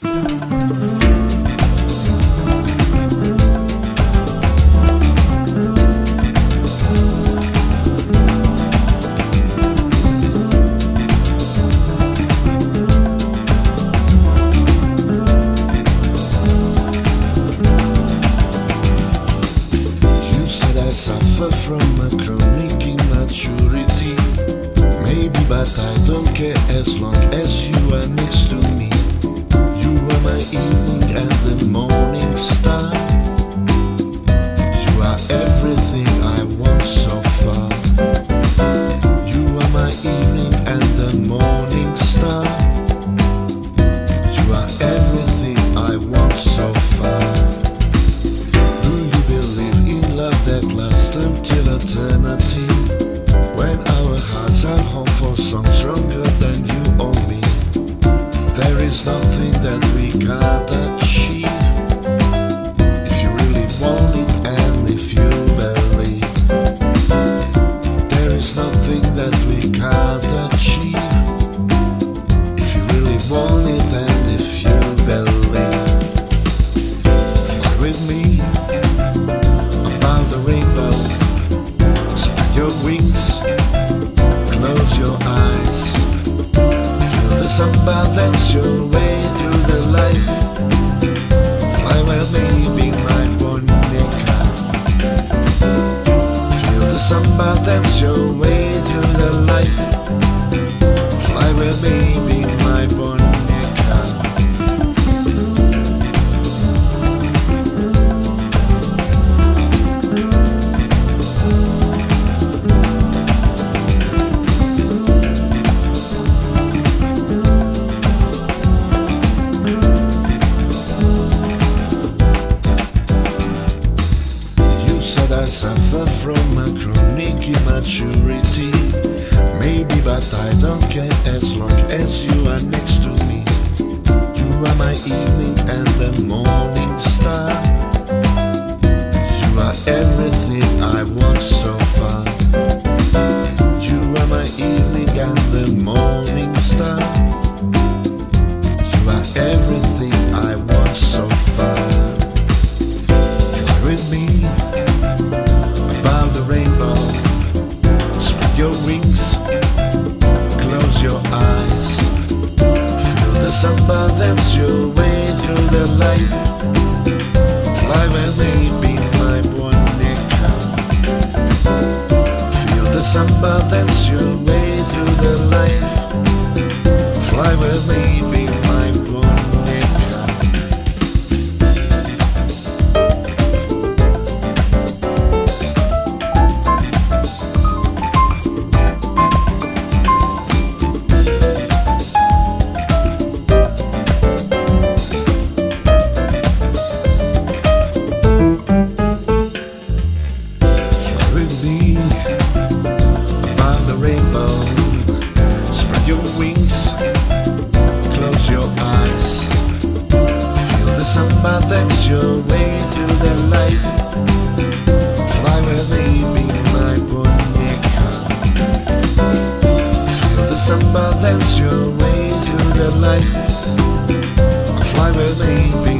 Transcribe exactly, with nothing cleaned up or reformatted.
Suffer from a chronic immaturity. Maybe, but I don't care as long as you are next to me. You are my evening and the morning star. You are everything I want so far. You are my evening and the morning star. You are everything I want so far. That lasts until eternity, when our hearts are home for songs stronger than you or me. There is nothing that we can't achieve, if you really want it and if you believe. There is nothing that we can't achieve, if you really want it and if you believe. Fly with me the rainbow, spread your wings, close your eyes, feel the samba dance your way through the life. Fly with me, be my boneca. Feel the samba dance your way through the life. Fly with me, be my boneca. I suffer from a chronic immaturity. Maybe, but I don't care as long as you are next to me. You are my evening and the morning star. You are everything I want so far. You are my evening and the morning star. You are everything I want so far. Fly with me above the rainbow, spread your wings, close your eyes, feel the samba dance your way through the life. Fly with me, be my boneca. Feel the samba dance your way through the life. Fly with me, be my boneca. Above the rainbow, spread your wings, close your eyes, feel the samba dance your way through the life. Fly with me, be my boneca. Feel the samba dance your way through the life. Fly with me, be